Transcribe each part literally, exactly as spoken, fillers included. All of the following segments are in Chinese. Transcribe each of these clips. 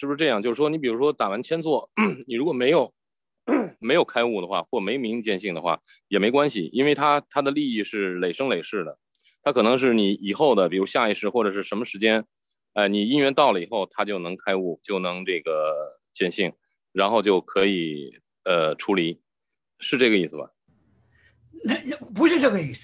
是不是这样？就是说，你比如说打完千座，你如果没有没有开悟的话，或没明见性的话，也没关系，因为它它的利益是累生累世的，它可能是你以后的，比如下一世或者是什么时间，呃，你因缘到了以后，它就能开悟，就能这个见性，然后就可以呃出离，是这个意思吧？ 那那不是这个意思。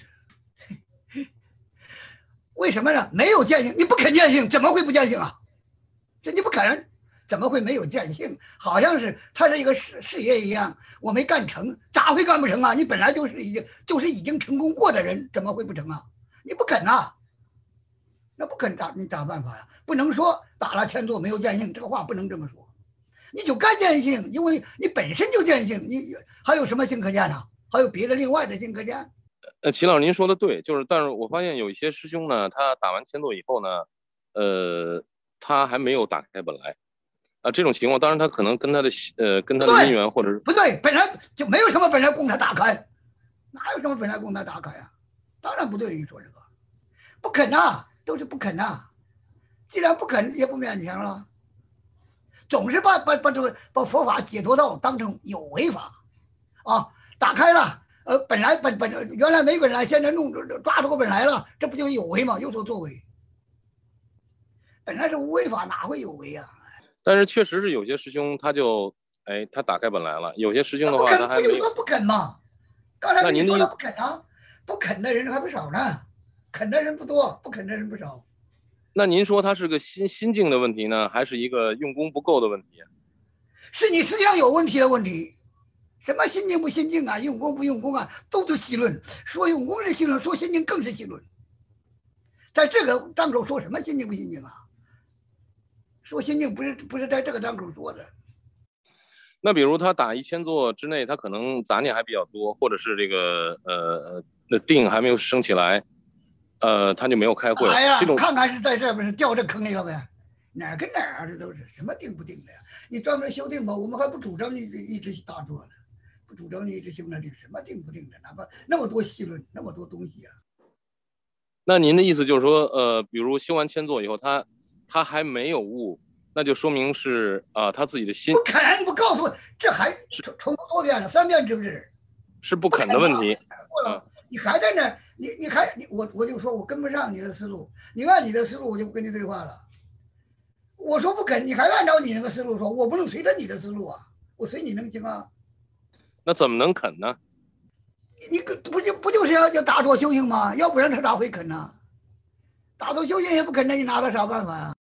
为什么呢？没有见性，你不肯见性，怎么会不见性啊？这你不肯，怎么会没有见性？好像是它是一个事事业一样，我没干成，咋会干不成啊？你本来就是已经就是已经成功过的人，怎么会不成啊？你不肯啊？那不肯咋你咋办法呀？不能说打了千座没有见性，这个话不能这么说。你就该见性，因为你本身就见性，你还有什么性可见呢？还有别的另外的性可见？ 呃，齐老师您说的对，就是，但是我发现有一些师兄呢，他打完千座以后呢，呃，他还没有打开本来，啊，这种情况，当然他可能跟他的呃跟他的因缘或者是不对，本来就没有什么本来供他打开，哪有什么本来供他打开啊？当然不对，你说这个不肯呐、啊，都是不肯呐、啊。既然不肯，也不勉强了，总是把把把这个把佛法解脱道当成有为法啊，打开了。呃，本来本本原来没本来，现在弄抓住个本来了，这不就是有为吗？有所作为，本来是无为法，哪会有为啊？ 但是确实是有些师兄他就哎他打开本来了，有些师兄的话他还没有。 不说不肯吗？刚才你说了不肯啊，不肯的人还不少呢，肯的人不多，不肯的人不少。 那您说他是个心心境的问题呢，还是一个用功不够的问题？ 是你思想有问题的问题。什么心境不心境啊，用功不用功啊，都是戏论。说用功是戏论，说心境更是戏论。在这个当口说什么心境不心境啊？说心境不是不是在这个当口说的。 那比如他打一千座之内，他可能杂念还比较多，或者是这个呃那定还没有升起来，呃，他就没有开会。 哎呀， 这种看看是在这不是掉这坑里了呗？哪跟哪儿啊？这都是什么定不定的呀？你专门修定吧，我们还不主张一直一直打坐呢。不主张你一直修那定，什么定不定的？哪怕那么多细论，那么多东西啊。 那您的意思就是说，呃，比如修完千座以后，他他还没有悟，那就说明是啊、呃，他自己的心不肯不告诉我，这还重重复多遍了，三遍是不是？ 是不肯的问题。 过了，你还在那，你你还你我我就说我跟不上你的思路，你按你的思路，我就不跟你对话了。我说不肯，你还按照你那个思路说，我不能随着你的思路啊，我随你能行啊？ 那怎么能肯呢？ 你不就不就是要要打坐修行吗？要不然他咋会肯呢？打坐修行也不肯，那你拿他啥办法呀、啊？